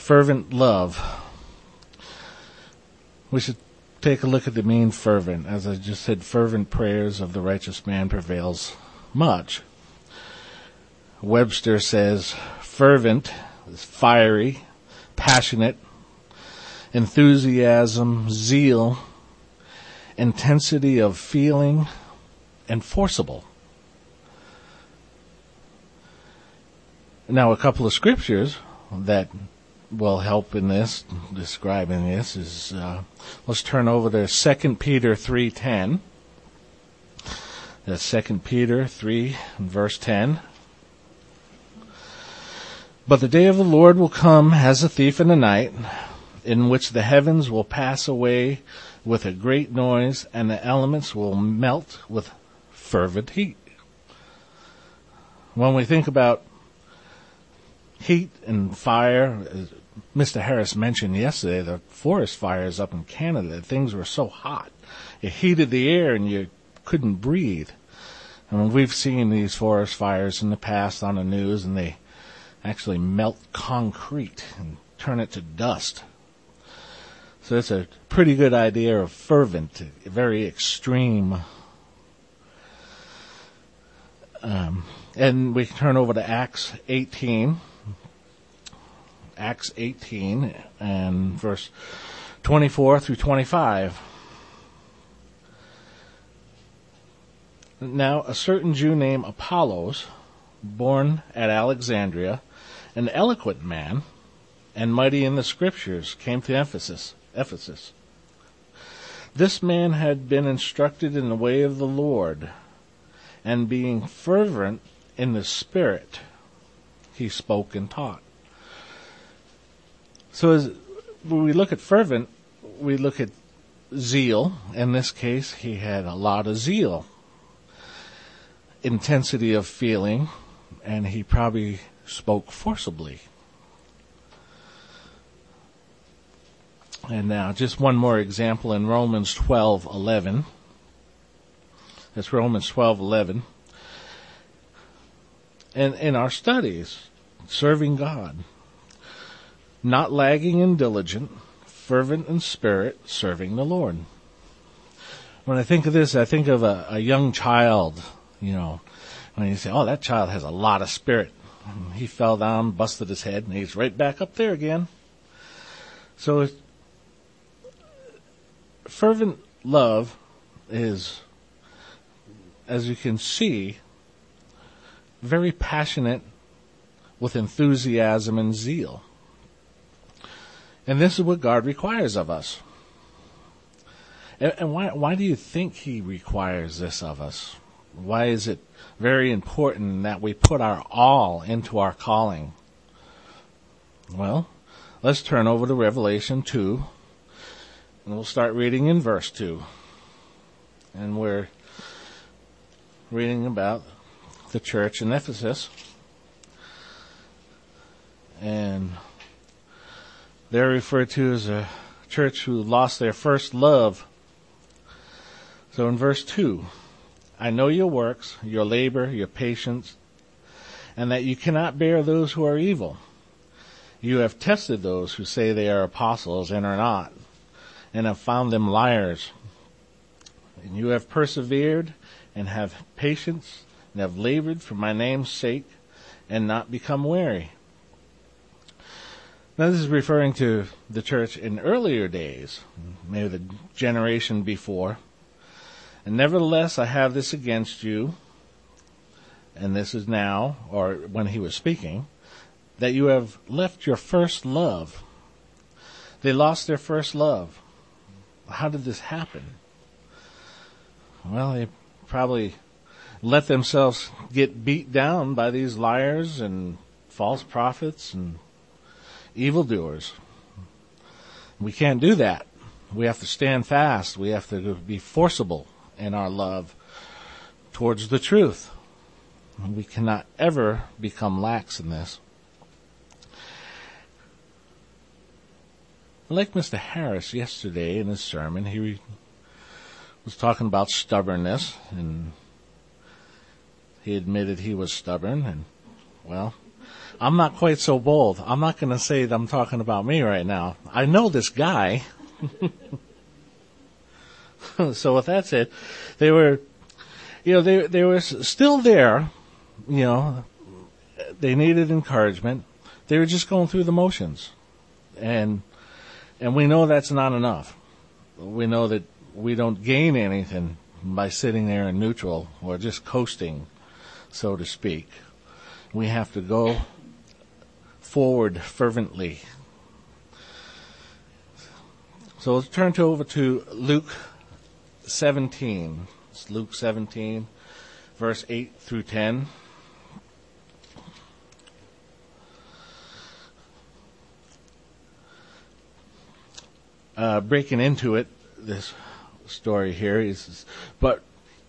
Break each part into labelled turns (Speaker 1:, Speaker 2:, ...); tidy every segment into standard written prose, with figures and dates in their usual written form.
Speaker 1: fervent love. We should take a look at the mean fervent. As I just said, fervent prayers of the righteous man prevails much. Webster says fervent is fiery, passionate, enthusiasm, zeal, intensity of feeling, and forcible. Now, a couple of scriptures that will help in this, describing this, is let's turn over to 2 Peter 3:10. That's 2 Peter 3 and verse 10. But the day of the Lord will come as a thief in the night, in which the heavens will pass away with a great noise, and the elements will melt with fervent heat. When we think about heat and fire, as Mr. Harris mentioned yesterday, the forest fires up in Canada, things were so hot. It heated the air and you couldn't breathe. And we've seen these forest fires in the past on the news, and they actually melt concrete and turn it to dust. So it's a pretty good idea of fervent, very extreme. And we turn over to Acts 18. Acts 18 and verse 24 through 25. Now a certain Jew named Apollos, born at Alexandria, an eloquent man and mighty in the scriptures, came to Ephesus. This man had been instructed in the way of the Lord, and being fervent in the Spirit, he spoke and taught. So as when we look at fervent, we look at zeal. In this case, he had a lot of zeal, intensity of feeling, and he probably spoke forcibly. And now, just one more example in Romans 12:11. That's Romans 12:11. And in our studies, serving God, not lagging and diligent, fervent in spirit, serving the Lord. When I think of this, I think of a young child, when you say, oh, that child has a lot of spirit. And he fell down, busted his head, and he's right back up there again. So fervent love is, as you can see, very passionate with enthusiasm and zeal. And this is what God requires of us. And why do you think he requires this of us? Why is it very important that we put our all into our calling? Well, let's turn over to Revelation 2, and we'll start reading in verse 2. And we're reading about the church in Ephesus. And they're referred to as a church who lost their first love. So in verse 2, I know your works, your labor, your patience, and that you cannot bear those who are evil. You have tested those who say they are apostles and are not, and have found them liars. And you have persevered and have patience and have labored for my name's sake and not become weary. Now this is referring to the church in earlier days, maybe the generation before. And nevertheless, I have this against you, and this is now, or when he was speaking, that you have left your first love. They lost their first love. How did this happen? Well, they probably let themselves get beat down by these liars and false prophets and evildoers. We can't do that. We have to stand fast. We have to be forcible in our love towards the truth. We cannot ever become lax in this. Like Mr. Harris yesterday in his sermon, he was talking about stubbornness, and he admitted he was stubborn, and, well, I'm not quite so bold. I'm not going to say that I'm talking about me right now. I know this guy. So with that said, they were still there. They needed encouragement. They were just going through the motions. And we know that's not enough. We know that we don't gain anything by sitting there in neutral or just coasting, so to speak. We have to go forward fervently. So let's turn over to Luke 17. It's Luke 17, verse 8 through 10. Breaking into it, this story here is, but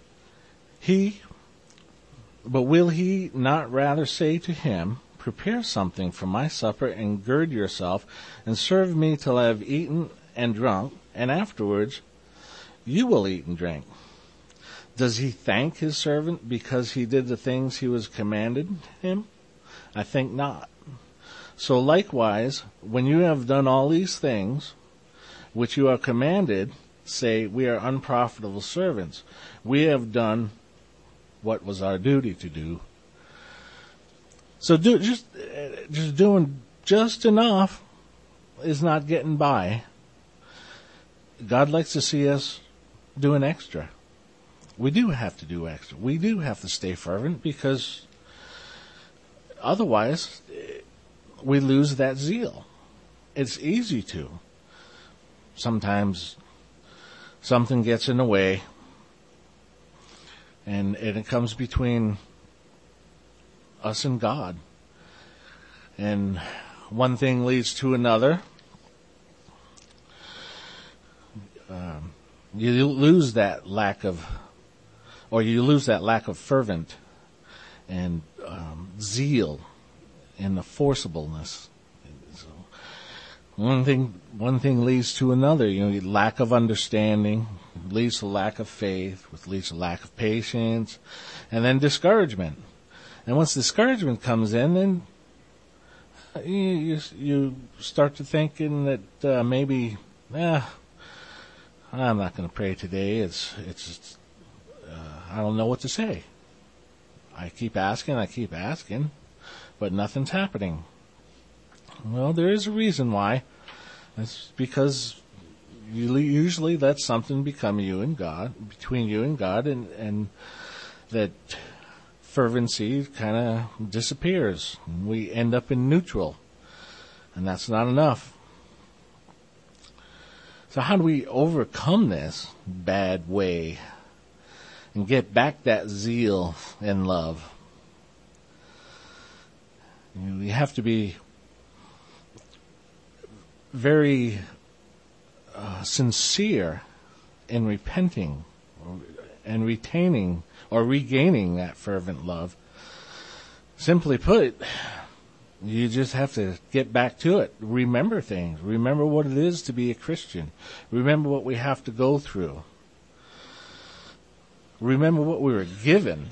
Speaker 1: will he not rather say to him, prepare something for my supper and gird yourself and serve me till I have eaten and drunk, and afterwards you will eat and drink? Does he thank his servant because he did the things he was commanded him? I think not. So likewise, when you have done all these things which you are commanded, say, we are unprofitable servants. We have done what was our duty to do. So just doing just enough is not getting by. God likes to see us doing extra. We do have to do extra. We do have to stay fervent, because otherwise we lose that zeal. It's easy to. Sometimes something gets in the way, and it comes between us and God. And one thing leads to another. You lose that lack of fervent and zeal and the forcibleness. So one thing leads to another. Lack of understanding leads to lack of faith, which leads to lack of patience, and then discouragement. And once discouragement comes in, then you start to thinking that maybe, I'm not going to pray today. It's I don't know what to say. I keep asking, but nothing's happening. Well, there is a reason why. It's because usually that's something between you and God, and that fervency kind of disappears. We end up in neutral, and that's not enough. So how do we overcome this bad way and get back that zeal and love? We have to be very sincere in repenting and retaining or regaining that fervent love. Simply put, you just have to get back to it. Remember things. Remember what it is to be a Christian. Remember what we have to go through. Remember what we were given.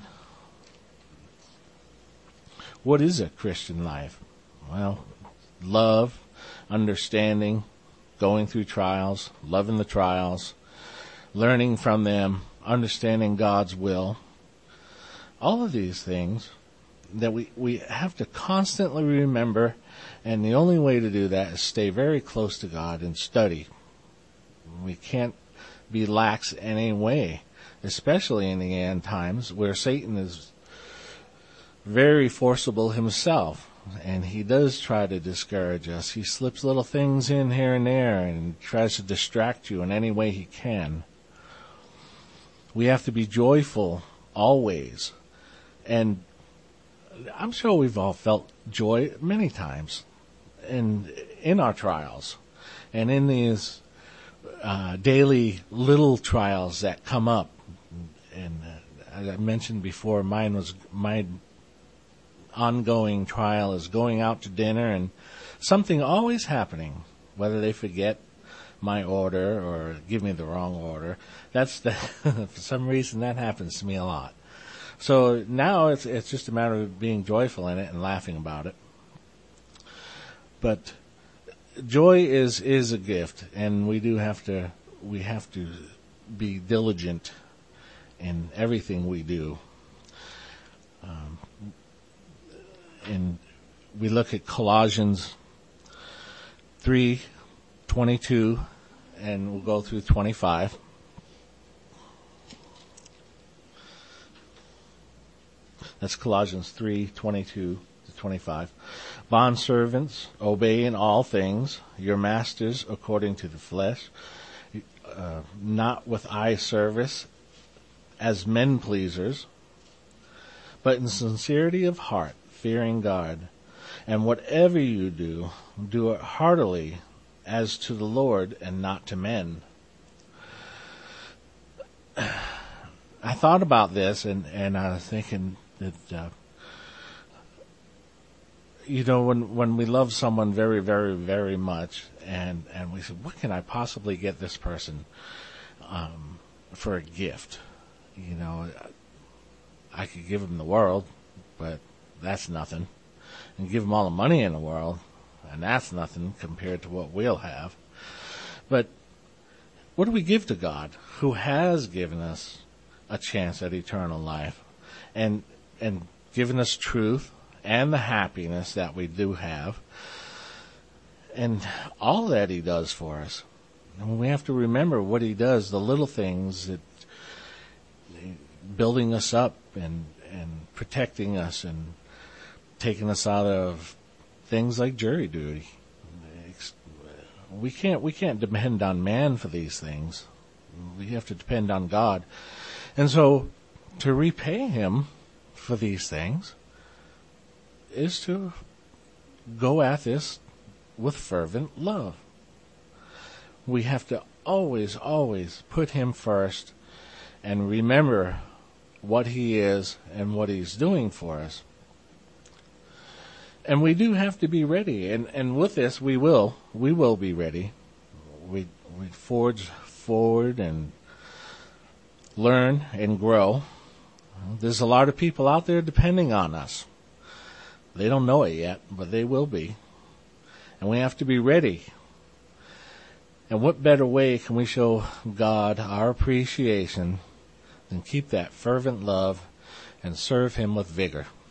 Speaker 1: What is a Christian life? Well, love, understanding, going through trials, loving the trials, learning from them, understanding God's will. All of these things that we have to constantly remember, and the only way to do that is stay very close to God and study. We can't be lax in any way, especially in the end times where Satan is very forcible himself, and he does try to discourage us. He slips little things in here and there and tries to distract you in any way he can. We have to be joyful always, and I'm sure we've all felt joy many times in our trials and in these daily little trials that come up. And as I mentioned before, my ongoing trial is going out to dinner and something always happening, whether they forget my order or give me the wrong order. For some reason that happens to me a lot. So now it's just a matter of being joyful in it and laughing about it. But joy is a gift, and we have to be diligent in everything we do. And we look at Colossians 3:22, and we'll go through 25. That's Colossians 3:22 to 25. Bondservants, obey in all things your masters according to the flesh, not with eye service as men pleasers, but in sincerity of heart, fearing God. And whatever you do, do it heartily as to the Lord and not to men. I thought about this and I was thinking that, when we love someone very, very, very much and we say, what can I possibly get this person for a gift? I could give them the world, but that's nothing. And give them all the money in the world, and that's nothing compared to what we'll have. But what do we give to God, who has given us a chance at eternal life and given us truth and the happiness that we do have and all that he does for us? And we have to remember what he does, the little things, that building us up and protecting us and taking us out of things like jury duty. We can't depend on man for these things. We have to depend on God. And so to repay him for these things is to go at this with fervent love. We have to always, always put him first and remember what he is and what he's doing for us. And we do have to be ready. And with this, we will be ready. We forge forward and learn and grow. There's a lot of people out there depending on us. They don't know it yet, but they will be. And we have to be ready. And what better way can we show God our appreciation than keep that fervent love and serve him with vigor?